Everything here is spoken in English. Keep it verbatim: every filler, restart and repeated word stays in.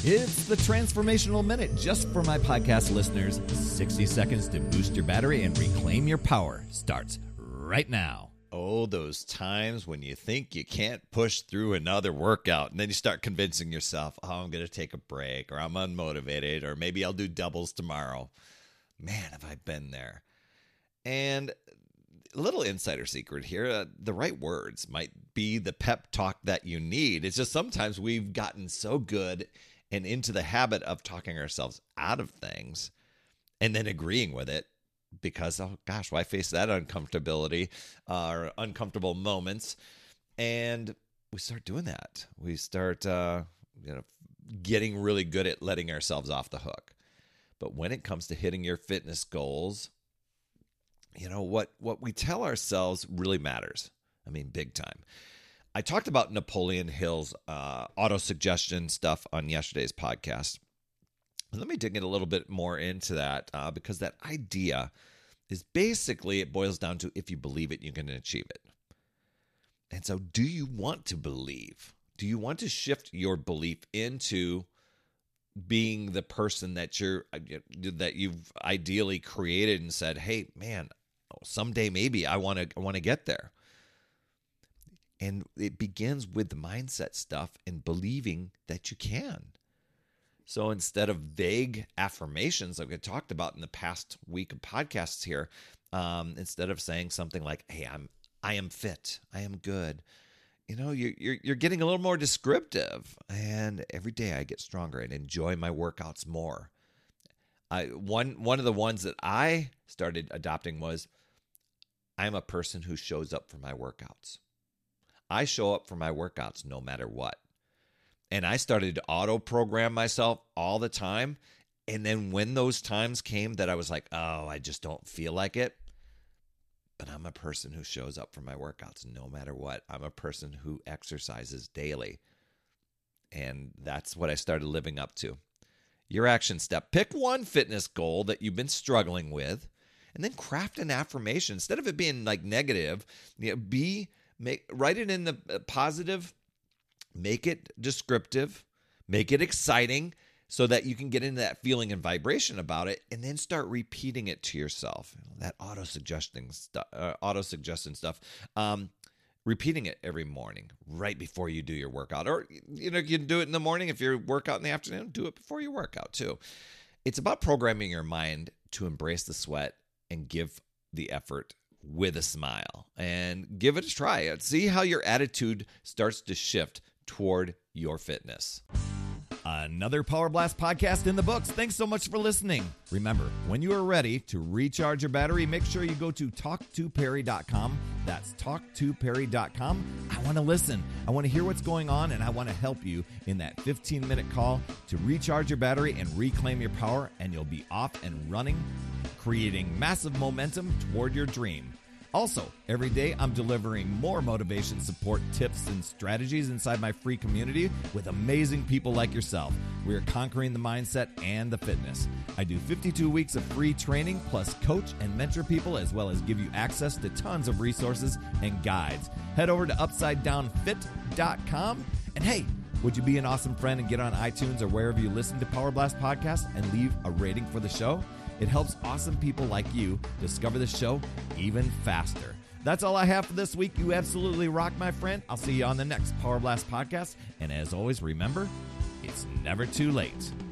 It's the Transformational Minute, just for my podcast listeners. sixty seconds to boost your battery and reclaim your power starts right now. Oh, those times when you think you can't push through another workout, and then you start convincing yourself, oh, I'm going to take a break, or I'm unmotivated, or maybe I'll do doubles tomorrow. Man, have I been there. And a little insider secret here, uh, the right words might be the pep talk that you need. It's just sometimes we've gotten so good and into the habit of talking ourselves out of things and then agreeing with it because, oh gosh, why face that uncomfortability uh, or uncomfortable moments? And we start doing that. We start uh, you know, getting really good at letting ourselves off the hook. But when it comes to hitting your fitness goals, you know, what, what we tell ourselves really matters. I mean, big time. I talked about Napoleon Hill's uh, auto-suggestion stuff on yesterday's podcast. And let me dig in a little bit more into that uh, because that idea is basically, it boils down to if you believe it, you can achieve it. And so do you want to believe? Do you want to shift your belief into being the person that you're that you've ideally created and said, hey, man, someday maybe I want to I want to get there? And it begins with the mindset stuff and believing that you can. So instead of vague affirmations like we talked about in the past week of podcasts here, um, instead of saying something like, hey, I'm I am fit, I am good, you know, you're, you're, you're getting a little more descriptive. And every day I get stronger and enjoy my workouts more. I, one, one of the ones that I started adopting was, I'm a person who shows up for my workouts. I show up for my workouts no matter what. And I started to auto-program myself all the time. And then when those times came that I was like, oh, I just don't feel like it. But I'm a person who shows up for my workouts no matter what. I'm a person who exercises daily. And that's what I started living up to. Your action step. Pick one fitness goal that you've been struggling with. And then craft an affirmation. Instead of it being like negative, you know, be... Make write it in the positive, make it descriptive, make it exciting so that you can get into that feeling and vibration about it, and then start repeating it to yourself. You know, that auto-suggesting stuff, uh, auto-suggestion stuff. Um, repeating it every morning right before you do your workout. Or, you know, you can do it in the morning. If you work out in the afternoon, do it before you work out too. It's about programming your mind to embrace the sweat and give the effort with a smile, and give it a try. See how your attitude starts to shift toward your fitness. Another Power Blast podcast in the books. Thanks so much for listening. Remember, when you are ready to recharge your battery, make sure you go to talk to perry dot com. That's talk to perry dot com. I want to listen. I want to hear what's going on, and I want to help you in that fifteen-minute call to recharge your battery and reclaim your power, and you'll be off and running, creating massive momentum toward your dream. Also, every day I'm delivering more motivation, support, tips, and strategies inside my free community with amazing people like yourself. We are conquering the mindset and the fitness. I do fifty-two weeks of free training, plus coach and mentor people, as well as give you access to tons of resources and guides. Head over to upside down fit dot com. And hey, would you be an awesome friend and get on iTunes or wherever you listen to Power Blast Podcast and leave a rating for the show? It helps awesome people like you discover the show even faster. That's all I have for this week. You absolutely rock, my friend. I'll see you on the next Power Blast podcast. And as always, remember, it's never too late